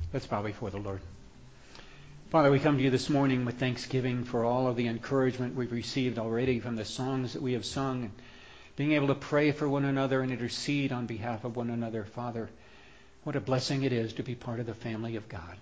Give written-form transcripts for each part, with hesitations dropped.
Let's bow before the Lord. Father, we come to you this morning with thanksgiving for all of the encouragement we've received already from the songs that we have sung, and being able to pray for one another and intercede on behalf of one another. Father, what a blessing it is to be part of the family of God.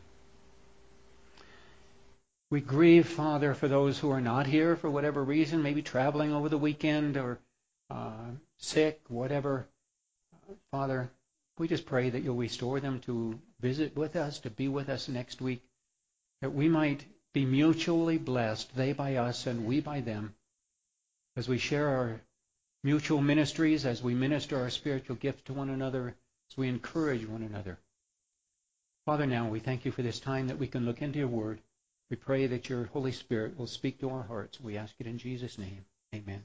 We grieve, Father, for those who are not here for whatever reason, maybe traveling over the weekend or sick, whatever. Father, we just pray that you'll restore them to visit with us, to be with us next week, that we might be mutually blessed, they by us and we by them, as we share our mutual ministries, as we minister our spiritual gifts to one another, as we encourage one another. Father, now we thank you for this time that we can look into your word. We pray that your Holy Spirit will speak to our hearts. We ask it in Jesus' name. Amen.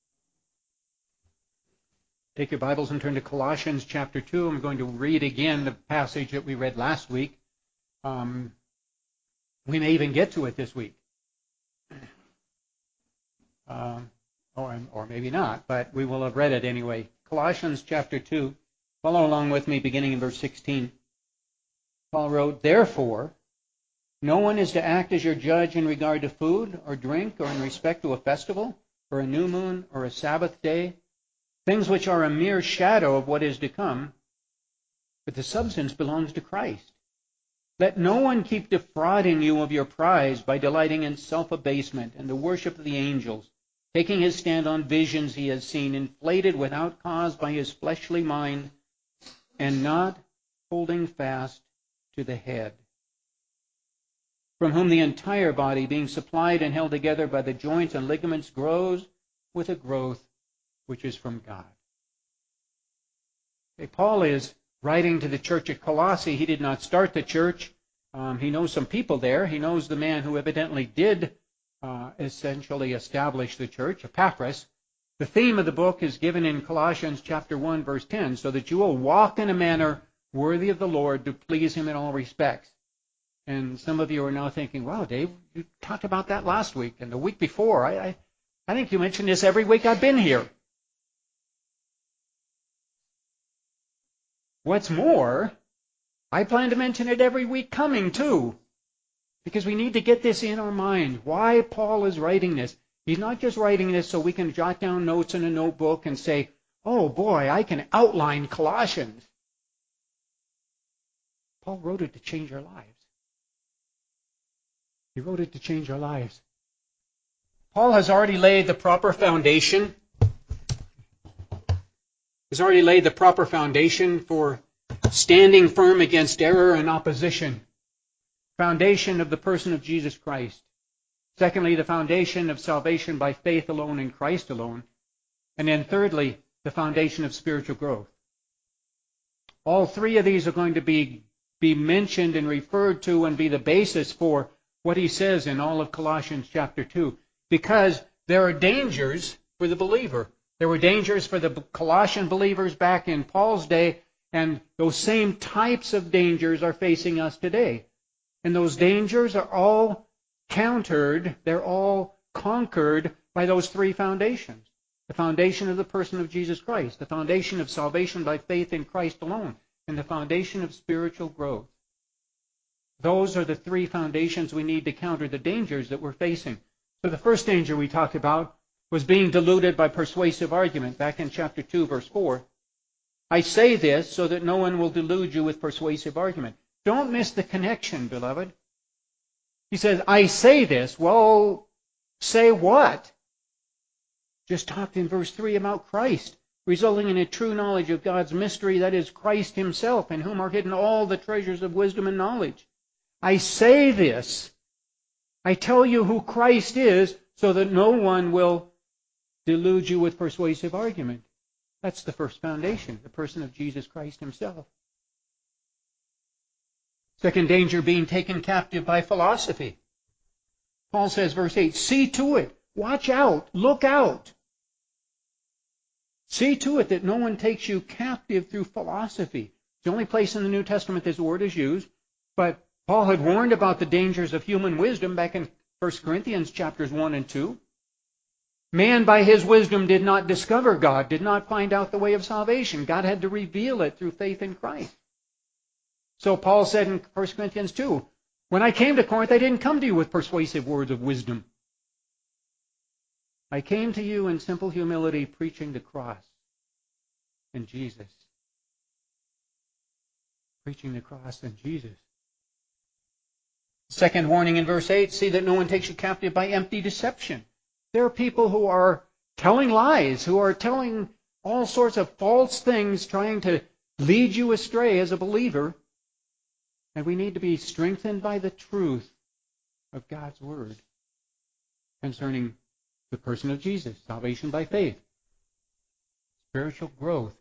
Take your Bibles and turn to Colossians chapter 2. I'm going to read again the passage that we read last week. We may even get to it this week. Or maybe not, but we will have read it anyway. Colossians chapter 2. Follow along with me beginning in verse 16. Paul wrote, "Therefore, no one is to act as your judge in regard to food or drink or in respect to a festival or a new moon or a Sabbath day, things which are a mere shadow of what is to come, but the substance belongs to Christ. Let no one keep defrauding you of your prize by delighting in self-abasement and the worship of the angels, taking his stand on visions he has seen, inflated without cause by his fleshly mind, and not holding fast to the head, from whom the entire body, being supplied and held together by the joints and ligaments, grows with a growth which is from God." Okay, Paul is writing to the church at Colossae. He did not start the church. He knows some people there. He knows the man who evidently did essentially establish the church, Epaphras. The theme of the book is given in Colossians chapter 1, verse 10, so that you will walk in a manner worthy of the Lord to please him in all respects. And some of you are now thinking, wow, Dave, you talked about that last week and the week before. I think you mentioned this every week I've been here. What's more, I plan to mention it every week coming too, because we need to get this in our mind, why Paul is writing this. He's not just writing this so we can jot down notes in a notebook and say, oh boy, I can outline Colossians. Paul wrote it to change our lives. He wrote it to change our lives. Paul has already laid the proper foundation. He's already laid the proper foundation for standing firm against error and opposition. Foundation of the person of Jesus Christ. Secondly, the foundation of salvation by faith alone in Christ alone. And then thirdly, the foundation of spiritual growth. All three of these are going to be mentioned and referred to and be the basis for what he says in all of Colossians chapter 2. Because there are dangers for the believer. There were dangers for the Colossian believers back in Paul's day, and those same types of dangers are facing us today. And those dangers are all countered, they're all conquered by those three foundations. The foundation of the person of Jesus Christ, the foundation of salvation by faith in Christ alone, and the foundation of spiritual growth. Those are the three foundations we need to counter the dangers that we're facing. So the first danger we talked about was being deluded by persuasive argument, back in chapter 2, verse 4. I say this so that no one will delude you with persuasive argument. Don't miss the connection, beloved. He says, I say this. Well, say what? Just talked in verse 3 about Christ, resulting in a true knowledge of God's mystery, that is Christ himself, in whom are hidden all the treasures of wisdom and knowledge. I say this. I tell you who Christ is, so that no one will delude you with persuasive argument. That's the first foundation, the person of Jesus Christ himself. Second danger, being taken captive by philosophy. Paul says, verse 8, see to it, watch out, look out. See to it that no one takes you captive through philosophy. It's the only place in the New Testament this word is used, but Paul had warned about the dangers of human wisdom back in 1 Corinthians chapters 1 and 2. Man by his wisdom did not discover God, did not find out the way of salvation. God had to reveal it through faith in Christ. So Paul said in 1 Corinthians 2, when I came to Corinth, I didn't come to you with persuasive words of wisdom. I came to you in simple humility, preaching the cross and Jesus. Preaching the cross and Jesus. Second warning in verse 8, see that no one takes you captive by empty deception. There are people who are telling lies, who are telling all sorts of false things, trying to lead you astray as a believer. And we need to be strengthened by the truth of God's Word concerning the person of Jesus, salvation by faith, spiritual growth.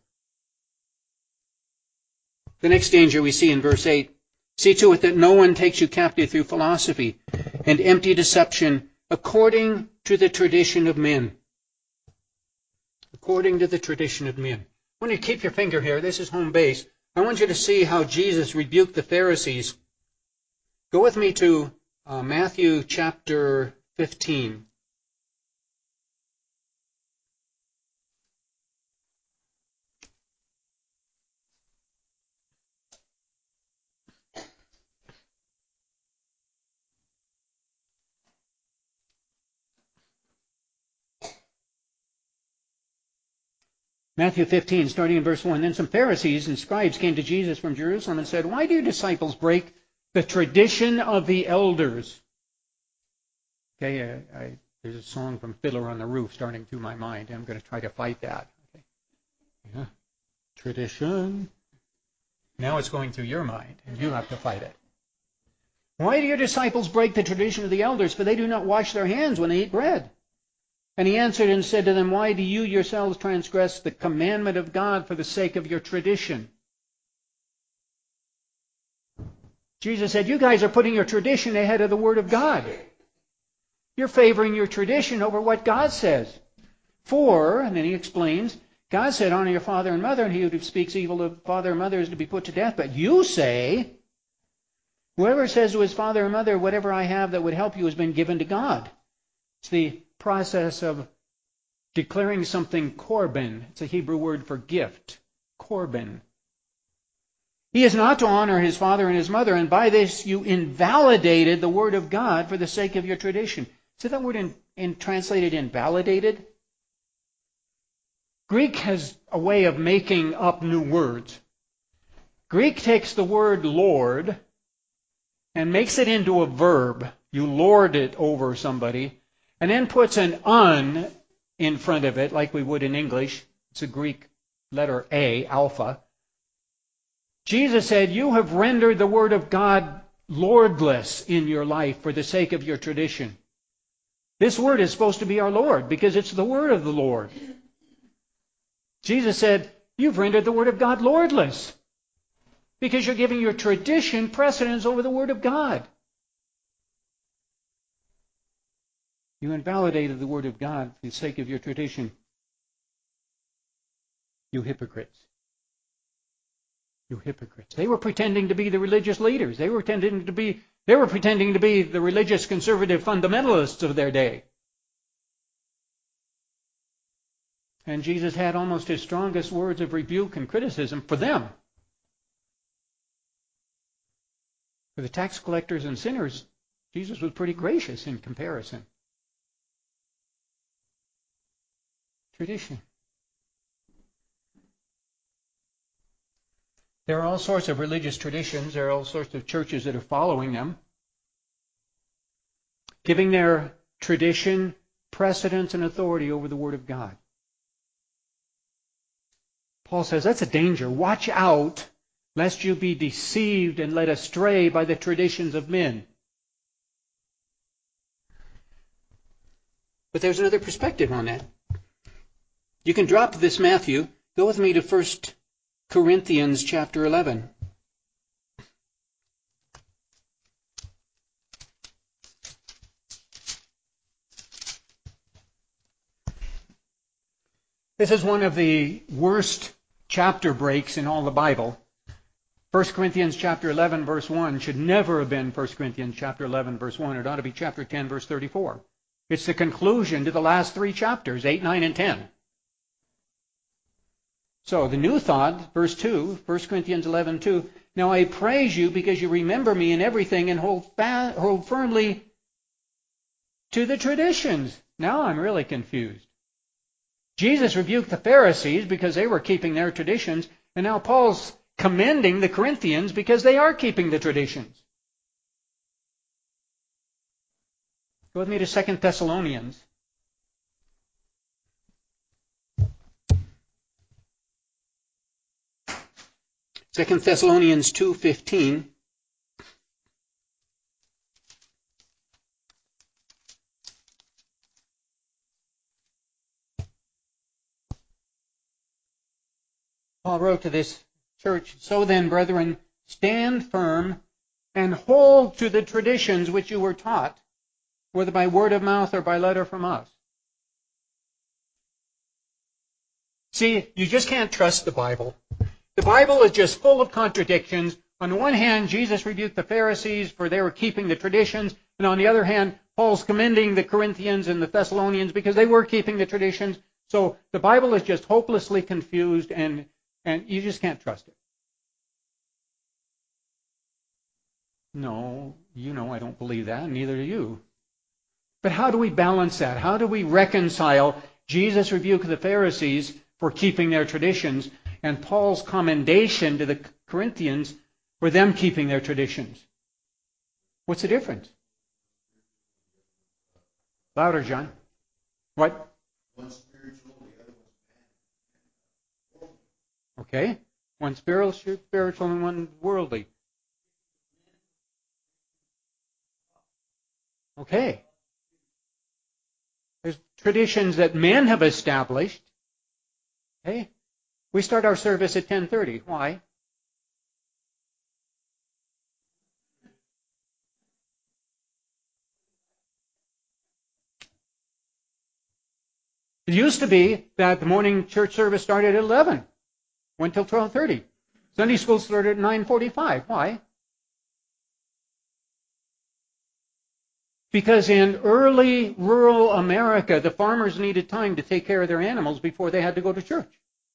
The next danger we see in verse 8, see to it that no one takes you captive through philosophy and empty deception according to the tradition of men. According to the tradition of men. I want you to keep your finger here. This is home base. I want you to see how Jesus rebuked the Pharisees. Go with me to Matthew chapter 15. Matthew 15, starting in verse 1. Then some Pharisees and scribes came to Jesus from Jerusalem and said, why do your disciples break the tradition of the elders? Okay, there's a song from Fiddler on the Roof starting through my mind. I'm going to try to fight that. Okay. Yeah. Tradition. Now it's going through your mind, and you have to fight it. Why do your disciples break the tradition of the elders? For they do not wash their hands when they eat bread. And he answered and said to them, why do you yourselves transgress the commandment of God for the sake of your tradition? Jesus said, you guys are putting your tradition ahead of the Word of God. You're favoring your tradition over what God says. For, and then he explains, God said, honor your father and mother, and he who speaks evil of father and mother is to be put to death. But you say, whoever says to his father or mother, whatever I have that would help you has been given to God. It's the process of declaring something korban. It's a Hebrew word for gift. Korban. He is not to honor his father and his mother, and by this you invalidated the word of God for the sake of your tradition. See that word translated invalidated? Greek has a way of making up new words. Greek takes the word Lord and makes it into a verb. You lord it over somebody, and then puts an un in front of it, like we would in English. It's a Greek letter A, alpha. Jesus said, you have rendered the word of God lordless in your life for the sake of your tradition. This word is supposed to be our Lord because it's the word of the Lord. Jesus said, you've rendered the word of God lordless because you're giving your tradition precedence over the word of God. You invalidated the word of God for the sake of your tradition. You hypocrites. You hypocrites. They were pretending to be the religious leaders. They were pretending to be the religious conservative fundamentalists of their day. And Jesus had almost his strongest words of rebuke and criticism for them. For the tax collectors and sinners, Jesus was pretty gracious in comparison. Tradition. There are all sorts of religious traditions. There are all sorts of churches that are following them, giving their tradition precedence and authority over the Word of God. Paul says that's a danger. Watch out, lest you be deceived and led astray by the traditions of men. But there's another perspective on that. You can drop this Matthew. Go with me to 1 Corinthians chapter 11. This is one of the worst chapter breaks in all the Bible. 1 Corinthians chapter 11 verse 1 should never have been 1 Corinthians chapter 11 verse 1. It ought to be chapter 10 verse 34. It's the conclusion to the last three chapters, 8, 9, and 10. So the new thought, verse 2, 1 Corinthians 11:2. Now I praise you because you remember me in everything and hold firmly to the traditions. Now I'm really confused. Jesus rebuked the Pharisees because they were keeping their traditions, and now Paul's commending the Corinthians because they are keeping the traditions. Go with me to 2 Thessalonians. 2 Thessalonians 2:15. Paul wrote to this church, "So then, brethren, stand firm and hold to the traditions which you were taught, whether by word of mouth or by letter from us." See, you just can't trust the Bible. The Bible is just full of contradictions. On the one hand, Jesus rebuked the Pharisees for they were keeping the traditions, and on the other hand, Paul's commending the Corinthians and the Thessalonians because they were keeping the traditions. So the Bible is just hopelessly confused, and you just can't trust it. No, I don't believe that, and neither do you. But how do we balance that? How do we reconcile Jesus' rebuke of the Pharisees for keeping their traditions and Paul's commendation to the Corinthians for them keeping their traditions? What's the difference? Louder, John. What? One's spiritual, the other one's man. Okay. One spiritual and one worldly. Okay. There's traditions that men have established. Okay. We start our service at 10:30. Why? It used to be that the morning church service started at 11, went till 12:30. Sunday school started at 9:45. Why? Because in early rural America, the farmers needed time to take care of their animals before they had to go to church.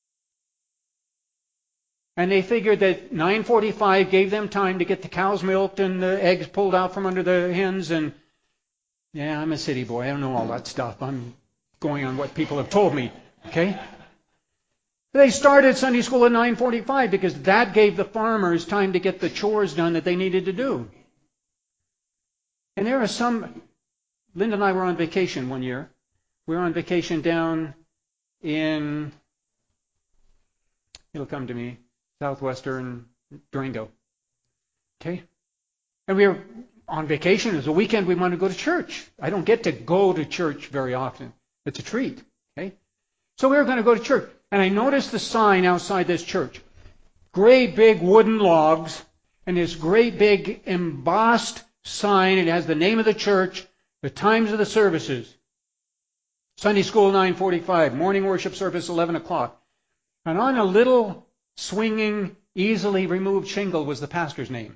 And they figured that 9:45 gave them time to get the cows milked and the eggs pulled out from under the hens. And yeah, I'm a city boy. I don't know all that stuff. I'm going on what people have told me. Okay? They started Sunday school at 9:45 because that gave the farmers time to get the chores done that they needed to do. And there are some... Linda and I were on vacation one year. We were on vacation down in... It'll come to me. Southwestern Durango. Okay? And we were on vacation. It was a weekend. We wanted to go to church. I don't get to go to church very often. It's a treat. Okay? So we were going to go to church. And I noticed the sign outside this church. Great big wooden logs and this great big embossed sign. It has the name of the church, the times of the services. Sunday school 9:45, morning worship service 11 o'clock. And on a little swinging, easily removed shingle was the pastor's name.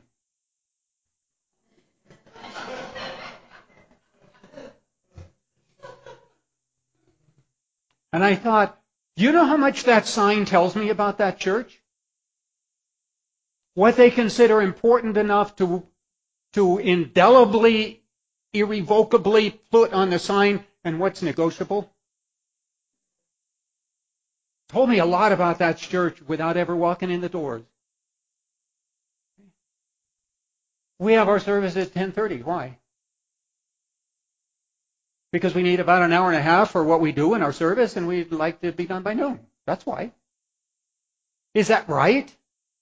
And I thought, you know how much that sign tells me about that church? What they consider important enough to indelibly, irrevocably put on the sign, and what's negotiable? Told me a lot about that church without ever walking in the doors. We have our service at 10:30. Why? Because we need about an hour and a half for what we do in our service, and we'd like to be done by noon. That's why. Is that right?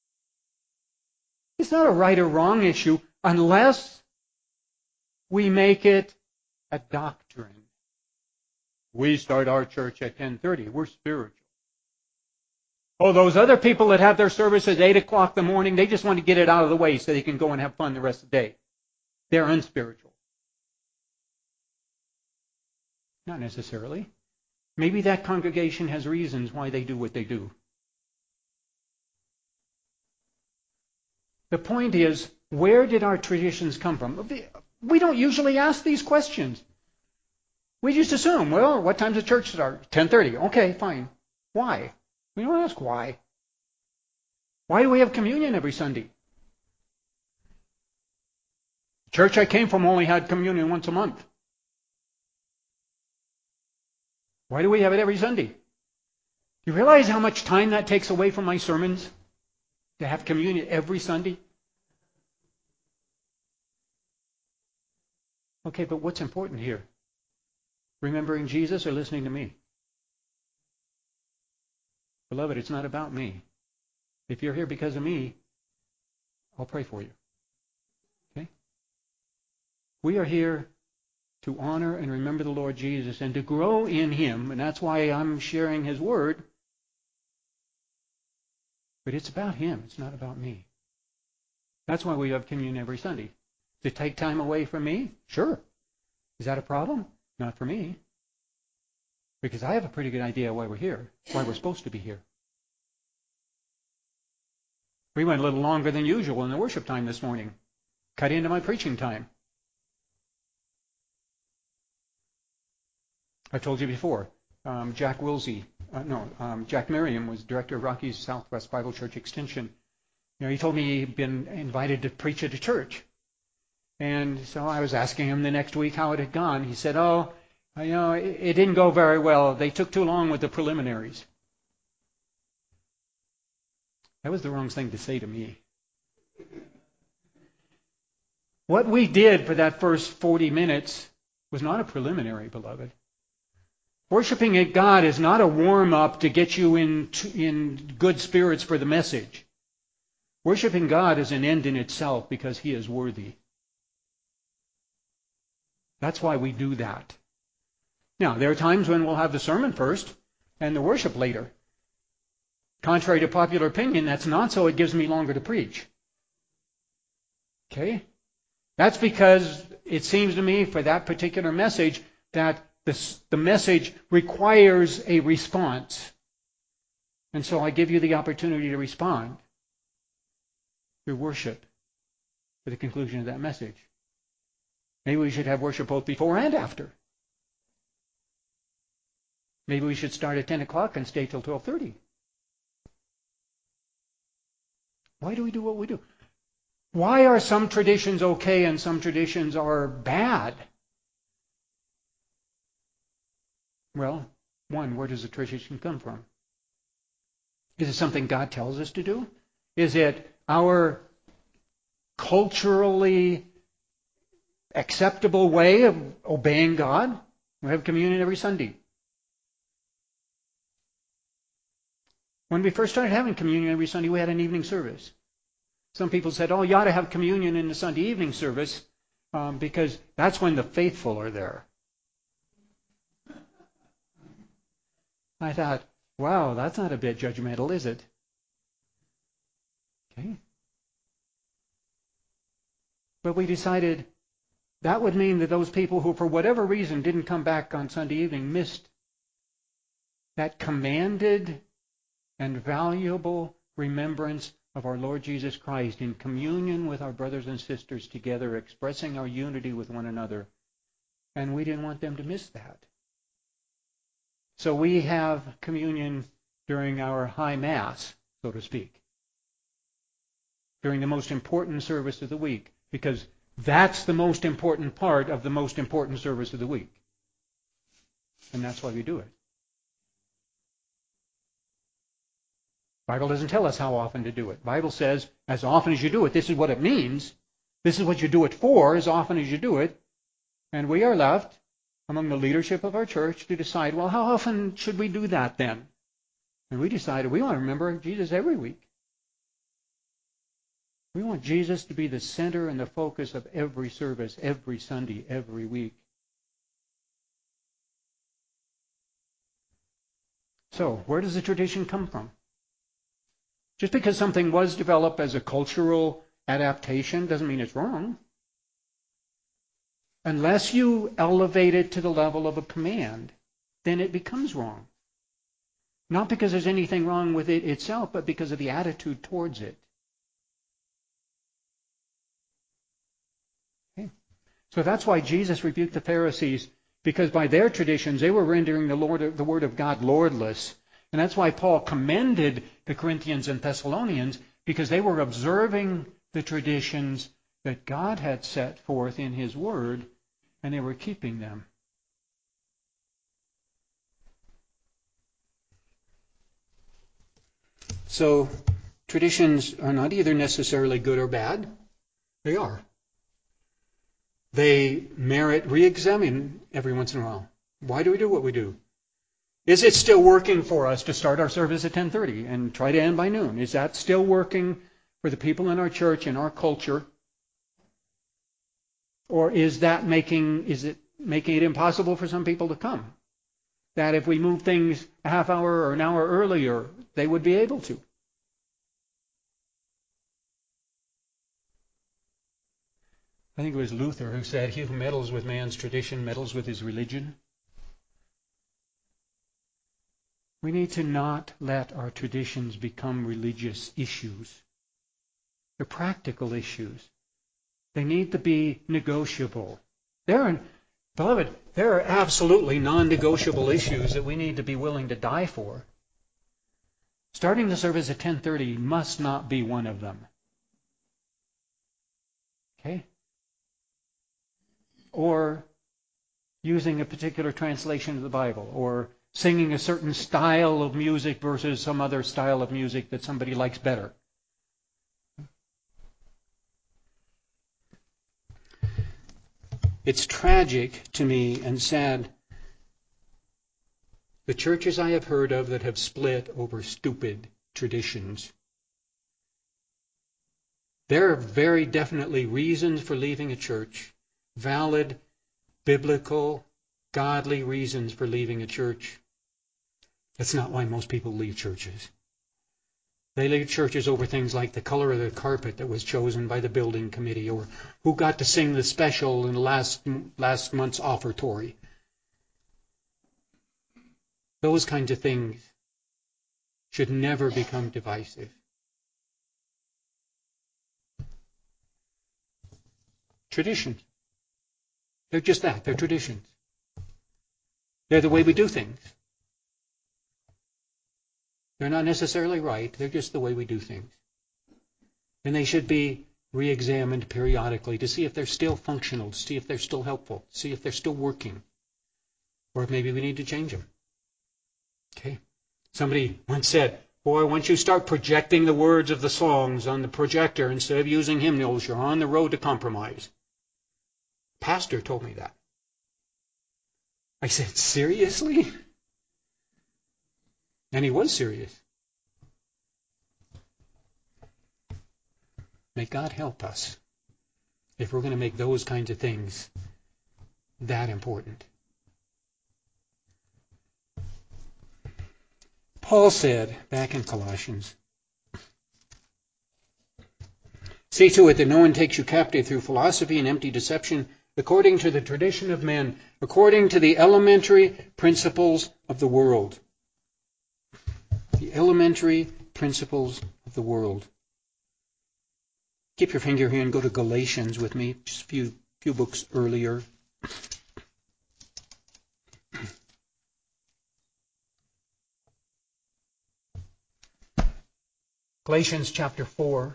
It's not a right or wrong issue unless we make it a doctrine. We start our church at 10:30. We're spiritual. Oh, those other people that have their service at 8 o'clock in the morning, they just want to get it out of the way so they can go and have fun the rest of the day. They're unspiritual. Not necessarily. Maybe that congregation has reasons why they do what they do. The point is, where did our traditions come from? We don't usually ask these questions. We just assume, well, what time does church start? 10:30. Okay, fine. Why? We don't ask why. Why do we have communion every Sunday? The church I came from only had communion once a month. Why do we have it every Sunday? Do you realize how much time that takes away from my sermons? To have communion every Sunday? Okay, but what's important here? Remembering Jesus or listening to me? Beloved, it's not about me. If you're here because of me, I'll pray for you. Okay? We are here to honor and remember the Lord Jesus and to grow in Him, and that's why I'm sharing His Word. But it's about Him. It's not about me. That's why we have communion every Sunday. Does it take time away from me? Sure. Is that a problem? Not for me. Because I have a pretty good idea why we're here, why we're supposed to be here. We went a little longer than usual in the worship time this morning. Cut into my preaching time. I've told you before, Jack Merriam was director of Rockies Southwest Bible Church Extension. He told me he'd been invited to preach at a church. And so I was asking him the next week how it had gone. He said, it didn't go very well. They took too long with the preliminaries. That was the wrong thing to say to me. What we did for that first 40 minutes was not a preliminary, beloved. Worshiping at God is not a warm-up to get you in good spirits for the message. Worshiping God is an end in itself because He is worthy. That's why we do that. Now, there are times when we'll have the sermon first and the worship later. Contrary to popular opinion, that's not so. It gives me longer to preach. Okay? That's because it seems to me for that particular message that the message requires a response. And so I give you the opportunity to respond through worship for the conclusion of that message. Maybe we should have worship both before and after. Maybe we should start at 10 o'clock and stay till 12:30. Why do we do what we do? Why are some traditions okay and some traditions are bad? Well, one, where does the tradition come from? Is it something God tells us to do? Is it our culturally acceptable way of obeying God? We have communion every Sunday. When we first started having communion every Sunday, we had an evening service. Some people said, you ought to have communion in the Sunday evening service because that's when the faithful are there. I thought, wow, that's not a bit judgmental, is it? Okay. But we decided that would mean that those people who, for whatever reason, didn't come back on Sunday evening missed that commanded and valuable remembrance of our Lord Jesus Christ in communion with our brothers and sisters together, expressing our unity with one another. And we didn't want them to miss that. So we have communion during our high Mass, so to speak, during the most important service of the week, because that's the most important part of the most important service of the week. And that's why we do it. The Bible doesn't tell us how often to do it. The Bible says, as often as you do it, this is what it means. This is what you do it for, as often as you do it. And we are left, among the leadership of our church, to decide, well, how often should we do that then? And we decided we want to remember Jesus every week. We want Jesus to be the center and the focus of every service, every Sunday, every week. So, where does the tradition come from? Just because something was developed as a cultural adaptation doesn't mean it's wrong. Unless you elevate it to the level of a command, then it becomes wrong. Not because there's anything wrong with it itself, but because of the attitude towards it. Okay. So that's why Jesus rebuked the Pharisees, because by their traditions they were rendering the word of God lordless. And that's why Paul commended the Corinthians and Thessalonians, because they were observing the traditions that God had set forth in His Word, and they were keeping them. So, traditions are not either necessarily good or bad. They are. They merit re-examine every once in a while. Why do we do what we do? Is it still working for us to start our service at 10:30 and try to end by noon? Is that still working for the people in our church, in our culture? Or is it making it impossible for some people to come? That if we move things a half hour or an hour earlier, they would be able to. I think it was Luther who said, "He who meddles with man's tradition meddles with his religion." We need to not let our traditions become religious issues. They're practical issues. They need to be negotiable. Beloved, there are absolutely non-negotiable issues that we need to be willing to die for. Starting the service at 10:30 must not be one of them. Okay? Or using a particular translation of the Bible, or singing a certain style of music versus some other style of music that somebody likes better. It's tragic to me and sad. The churches I have heard of that have split over stupid traditions. There are very definitely reasons for leaving a church, valid, biblical, godly reasons for leaving a church. That's not why most people leave churches. They leave churches over things like the color of the carpet that was chosen by the building committee, or who got to sing the special in last month's offertory. Those kinds of things should never become divisive. Traditions. They're just that. They're traditions. They're the way we do things. They're not necessarily right. They're just the way we do things. And they should be re-examined periodically to see if they're still functional, to see if they're still helpful, to see if they're still working. Or if maybe we need to change them. Okay? Somebody once said, "Boy, once you start projecting the words of the songs on the projector instead of using hymnals, you're on the road to compromise." Pastor told me that. I said, "Seriously?" And he was serious. May God help us if we're going to make those kinds of things that important. Paul said back in Colossians, "See to it that no one takes you captive through philosophy and empty deception, according to the tradition of men, according to the elementary principles of the world." The elementary principles of the world. Keep your finger here and go to Galatians with me, just a few books earlier. Galatians chapter 4.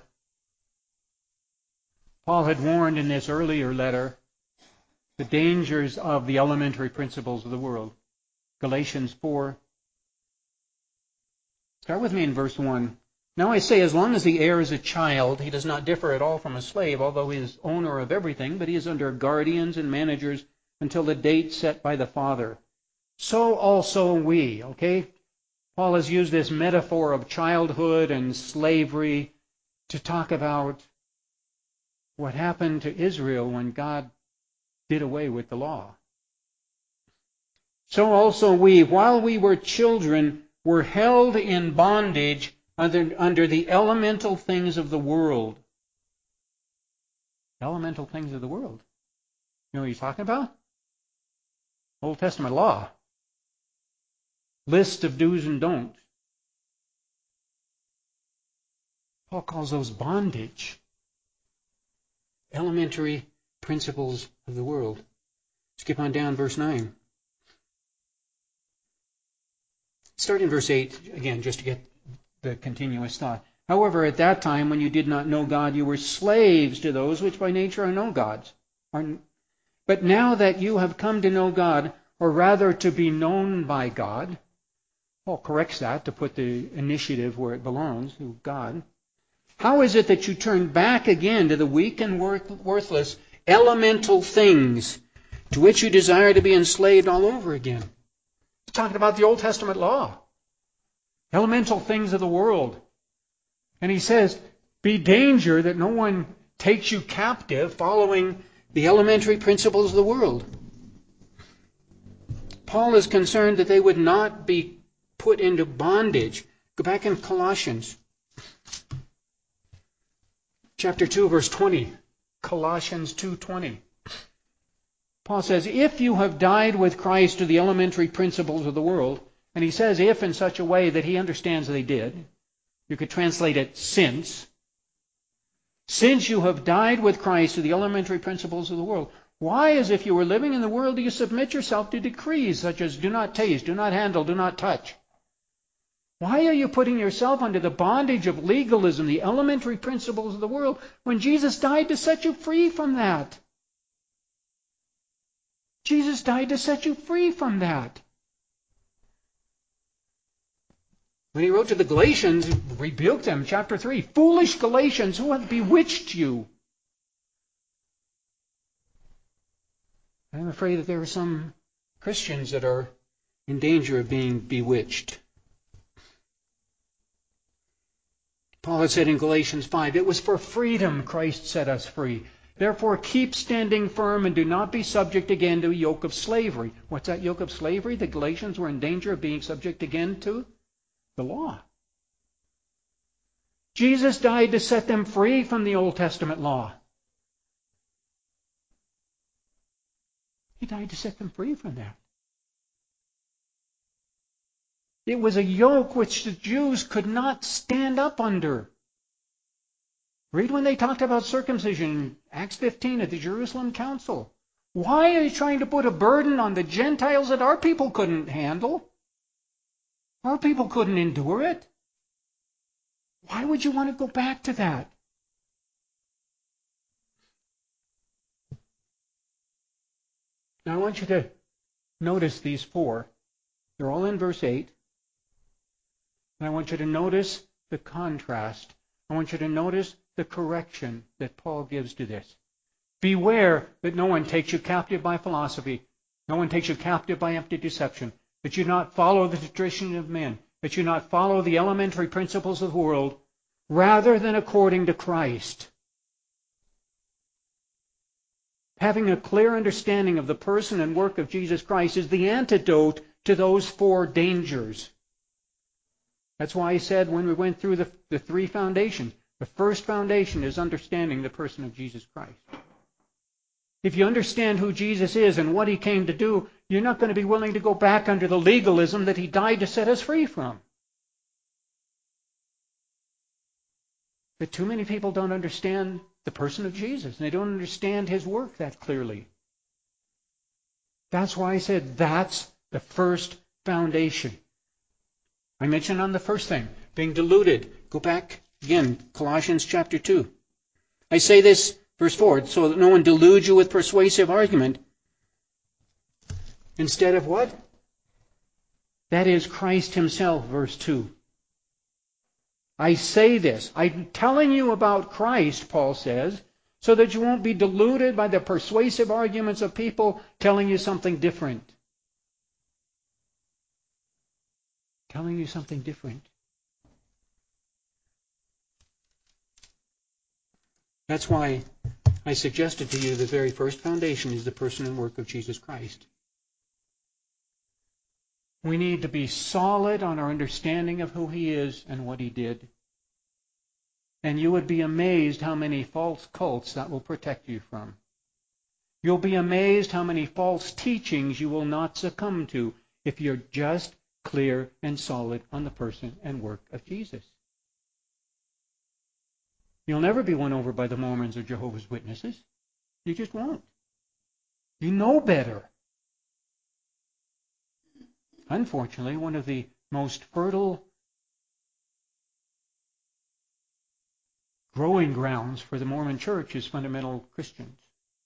Paul had warned in this earlier letter the dangers of the elementary principles of the world. Galatians 4. Start with me in verse 1. "Now I say, as long as the heir is a child, he does not differ at all from a slave, although he is owner of everything, but he is under guardians and managers until the date set by the father. So also we." Okay? Paul has used this metaphor of childhood and slavery to talk about what happened to Israel when God did away with the law. "So also we, while we were children, were held in bondage under the elemental things of the world." Elemental things of the world. You know what he's talking about? Old Testament law. List of do's and don'ts. Paul calls those bondage. Elementary principles of the world. Skip on down, verse 9. Start in verse 8 again, just to get the continuous thought. However, at that time, when you did not know God, you were slaves to those which by nature are no gods. But now that you have come to know God, or rather to be known by God, Paul corrects that to put the initiative where it belongs, to God. How is it that you turn back again to the weak and worthless elemental things to which you desire to be enslaved all over again? He's talking about the Old Testament law. Elemental things of the world. And he says, be danger that no one takes you captive following the elementary principles of the world. Paul is concerned that they would not be put into bondage. Go back in Colossians. Chapter 2, verse 20. Colossians 2:20. Paul says, if you have died with Christ to the elementary principles of the world, and he says if in such a way that he understands they did. You could translate it since. Since you have died with Christ to the elementary principles of the world, why, as if you were living in the world, do you submit yourself to decrees such as do not taste, do not handle, do not touch? Why are you putting yourself under the bondage of legalism, the elementary principles of the world, when Jesus died to set you free from that? Jesus died to set you free from that. When he wrote to the Galatians, he rebuked them, chapter 3, foolish Galatians, who have bewitched you? I'm afraid that there are some Christians that are in danger of being bewitched. Paul had said in Galatians 5, it was for freedom Christ set us free. Therefore keep standing firm and do not be subject again to a yoke of slavery. What's that yoke of slavery? The Galatians were in danger of being subject again to the law. Jesus died to set them free from the Old Testament law. He died to set them free from that. It was a yoke which the Jews could not stand up under. Read when they talked about circumcision in Acts 15 at the Jerusalem Council. Why are you trying to put a burden on the Gentiles that our people couldn't handle? Our people couldn't endure it. Why would you want to go back to that? Now I want you to notice these four. They're all in verse 8. And I want you to notice the contrast. I want you to notice the correction that Paul gives to this. Beware that no one takes you captive by philosophy. No one takes you captive by empty deception. That you not follow the tradition of men. That you not follow the elementary principles of the world, rather than according to Christ. Having a clear understanding of the person and work of Jesus Christ is the antidote to those four dangers. That's why he said when we went through the three foundations, the first foundation is understanding the person of Jesus Christ. If you understand who Jesus is and what he came to do, you're not going to be willing to go back under the legalism that he died to set us free from. But too many people don't understand the person of Jesus, and they don't understand his work that clearly. That's why I said that's the first foundation. I mentioned on the first thing, being deluded. Go back again, Colossians chapter 2. I say this, verse 4, so that no one deludes you with persuasive argument. Instead of what? That is Christ himself, verse 2. I say this. I'm telling you about Christ, Paul says, so that you won't be deluded by the persuasive arguments of people telling you something different. Telling you something different. That's why I suggested to you the very first foundation is the person and work of Jesus Christ. We need to be solid on our understanding of who he is and what he did. And you would be amazed how many false cults that will protect you from. You'll be amazed how many false teachings you will not succumb to if you're just clear and solid on the person and work of Jesus. You'll never be won over by the Mormons or Jehovah's Witnesses. You just won't. You know better. Unfortunately, one of the most fertile growing grounds for the Mormon Church is fundamental Christians.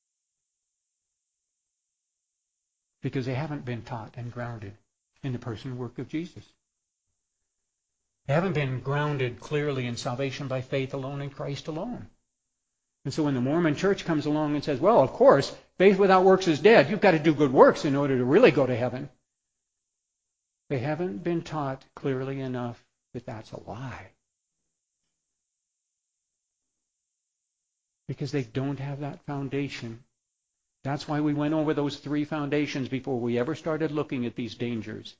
Because they haven't been taught and grounded in the person and work of Jesus. They haven't been grounded clearly in salvation by faith alone in Christ alone. And so when the Mormon Church comes along and says, well, of course, faith without works is dead. You've got to do good works in order to really go to heaven. They haven't been taught clearly enough that that's a lie. Because they don't have that foundation. That's why we went over those 3 foundations before we ever started looking at these dangers.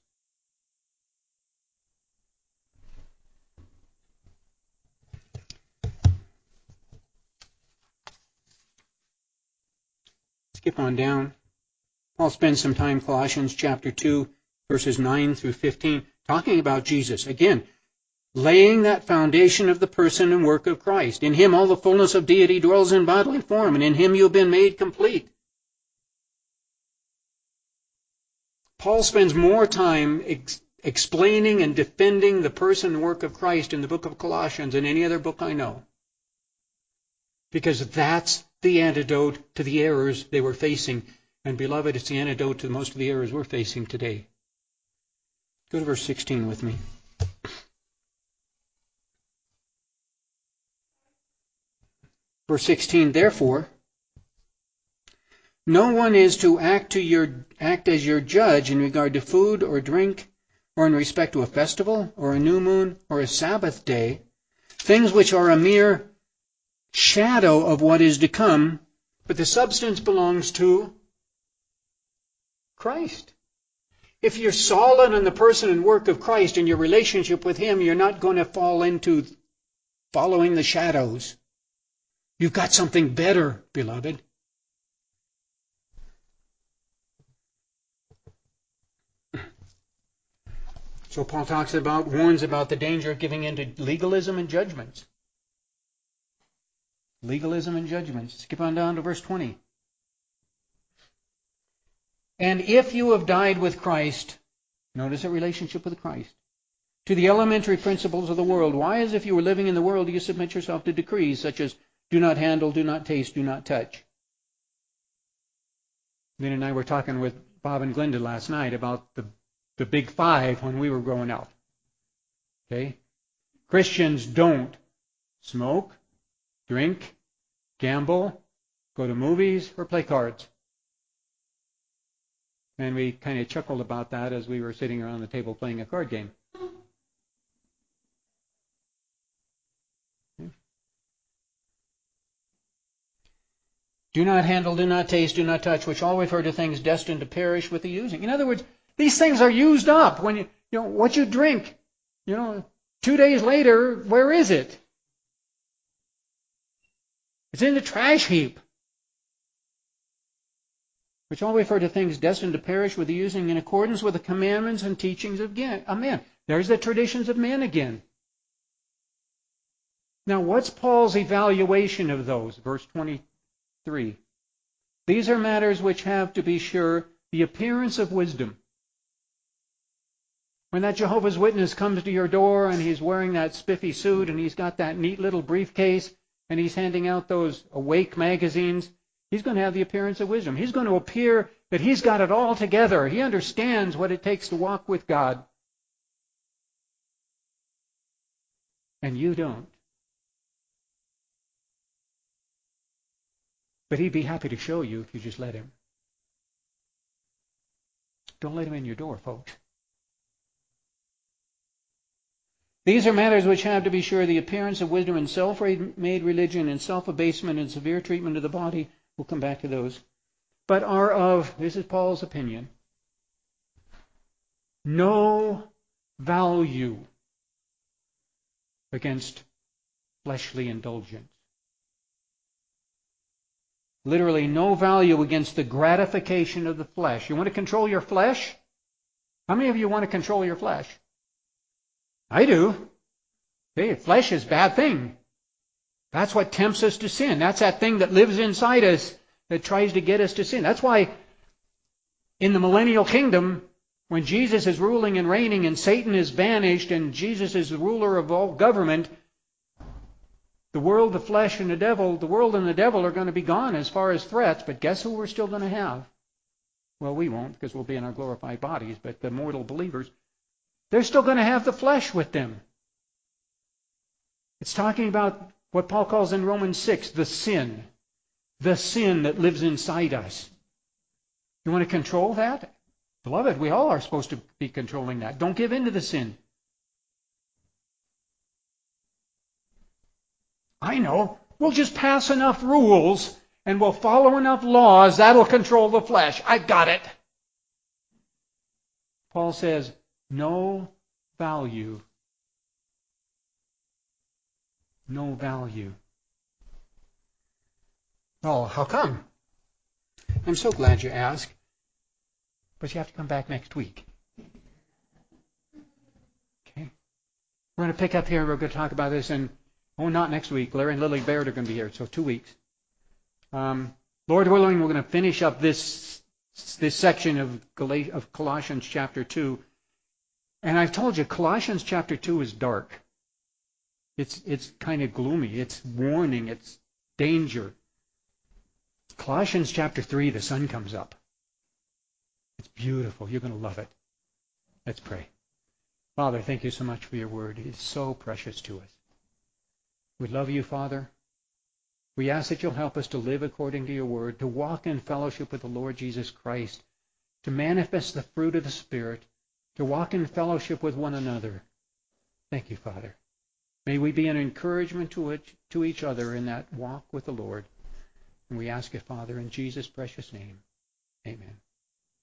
Skip on down. Paul spends some time, Colossians chapter 2, verses 9 through 15, talking about Jesus. Again, laying that foundation of the person and work of Christ. In him all the fullness of deity dwells in bodily form, and in him you have been made complete. Paul spends more time explaining and defending the person and work of Christ in the book of Colossians than any other book I know. Because that's the antidote to the errors they were facing. And beloved, it's the antidote to most of the errors we're facing today. Go to verse 16 with me. Verse 16, therefore, no one is to act as your judge in regard to food or drink, or in respect to a festival, or a new moon, or a Sabbath day, things which are a mere shadow of what is to come, but the substance belongs to Christ. If you're solid in the person and work of Christ and your relationship with Him, you're not going to fall into following the shadows. You've got something better, beloved. So Paul warns about the danger of giving in to legalism and judgments. Legalism and judgments. Skip on down to verse 20. And if you have died with Christ, notice a relationship with Christ, to the elementary principles of the world, why, as if you were living in the world, do you submit yourself to decrees such as do not handle, do not taste, do not touch? Lynn and I were talking with Bob and Glenda last night about the big 5 when we were growing up. Okay? Christians don't smoke, drink, gamble, go to movies, or play cards. And we kind of chuckled about that as we were sitting around the table playing a card game. Do not handle, do not taste, do not touch, which all refer to things destined to perish with the using. In other words, these things are used up. When what you drink, 2 days later, where is it? It's in the trash heap. Which all refer to things destined to perish with the using in accordance with the commandments and teachings of men. There's the traditions of men again. Now, what's Paul's evaluation of those? Verse 23. These are matters which have, to be sure, the appearance of wisdom. When that Jehovah's Witness comes to your door and he's wearing that spiffy suit and he's got that neat little briefcase and he's handing out those Awake magazines, he's going to have the appearance of wisdom. He's going to appear that he's got it all together. He understands what it takes to walk with God. And you don't. But he'd be happy to show you if you just let him. Don't let him in your door, folks. These are matters which have, to be sure, the appearance of wisdom and self-made religion and self-abasement and severe treatment of the body. We'll come back to those. But are of, this is Paul's opinion, no value against fleshly indulgence. Literally, no value against the gratification of the flesh. You want to control your flesh? How many of you want to control your flesh? I do. Hey, flesh is a bad thing. That's what tempts us to sin. That's that thing that lives inside us that tries to get us to sin. That's why in the millennial kingdom, When Jesus is ruling and reigning and Satan is banished and Jesus is the ruler of all government, the world, the flesh, and the devil are going to be gone as far as threats, but guess who we're still going to have? Well, we won't because we'll be in our glorified bodies, but the mortal believers, they're still going to have the flesh with them. It's talking about what Paul calls in Romans 6, the sin that lives inside us. You want to control that? Beloved, we all are supposed to be controlling that. Don't give in to the sin. I know. We'll just pass enough rules and we'll follow enough laws. That'll control the flesh. I've got it. Paul says, no value. No value. Oh, how come? I'm so glad you asked. But you have to come back next week. Okay? We're going to pick up here. We're going to talk about this. And not next week. Larry and Lily Baird are going to be here. So 2 weeks. Lord willing, we're going to finish up this section of Colossians chapter 2. And I've told you, Colossians chapter 2 is dark. It's kind of gloomy. It's warning. It's danger. Colossians chapter 3, the sun comes up. It's beautiful. You're going to love it. Let's pray. Father, thank you so much for your word. It is so precious to us. We love you, Father. We ask that you'll help us to live according to your word, to walk in fellowship with the Lord Jesus Christ, to manifest the fruit of the Spirit, to walk in fellowship with one another. Thank you, Father. May we be an encouragement to each other in that walk with the Lord. And we ask it, Father, in Jesus' precious name. Amen.